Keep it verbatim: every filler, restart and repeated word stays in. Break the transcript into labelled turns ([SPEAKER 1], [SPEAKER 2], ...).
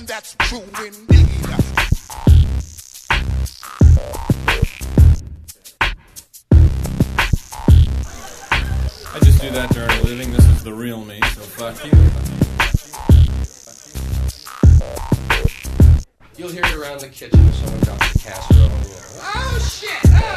[SPEAKER 1] and that's true indeed.
[SPEAKER 2] I just do that during a living. This is the real me, so fuck you.
[SPEAKER 3] You'll hear it around the kitchen if someone drops the casserole. You know, oh shit! Oh!